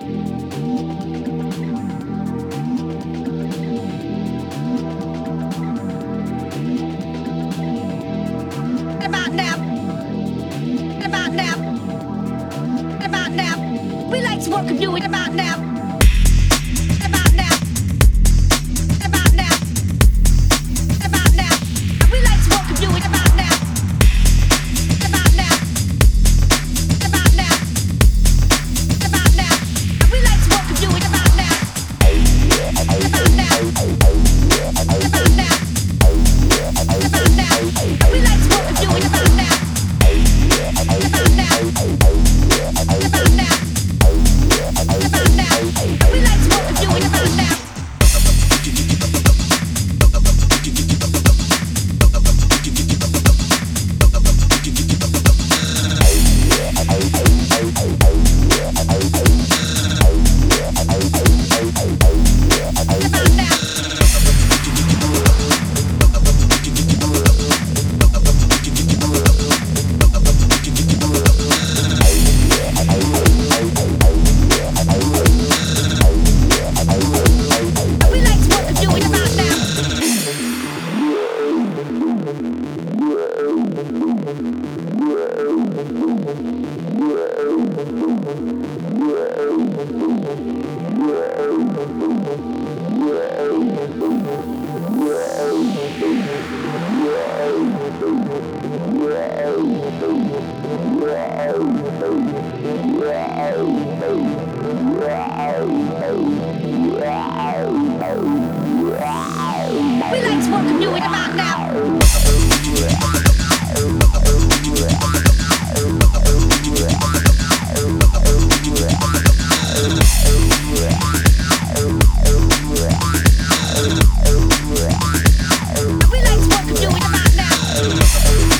About now. About now. About now. We like to work and do it about now. About now. About now. About now. We like to work and do it about now. About now. About now. About now. We like to work and do it about now. About now. About now. About now. We like to work and do it about now. About now. About now. About now. We like to work and do it about now. We like to work and do it about now. We like to work and do it about now. We like to work and do it about now.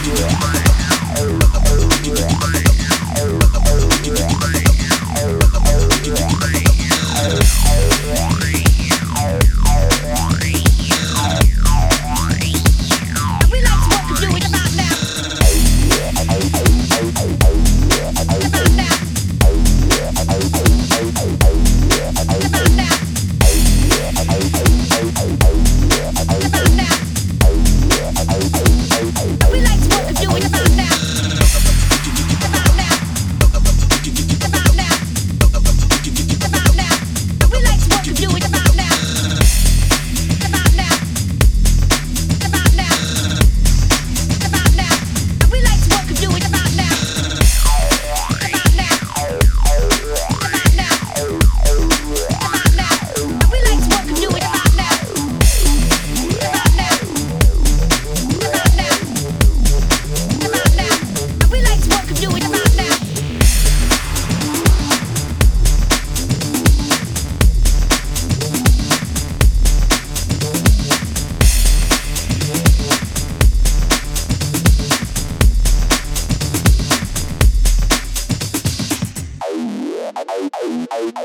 We like to work and do it about now. About now. About now. About now. We like to work and do it about now. About now. About now. About now. We like to work and do it about now. About now. About now. About now. We like to work and do it about now. About now. About now. About now. We like to work and do it about now. About now. About now. About now. We like to work and do it about now.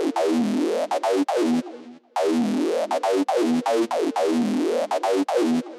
I